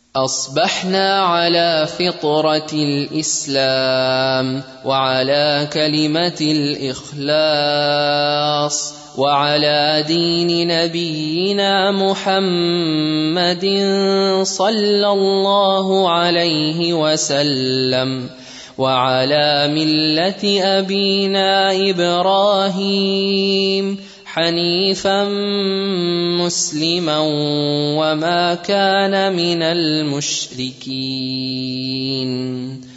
أصبحنا على فطرة الإسلام وعلى كلمة الإخلاص وعلى دين نبينا محمد صلى الله عليه وسلم وعلى ملة أبينا إبراهيم حنيفا مسلما وما كان من المشركين.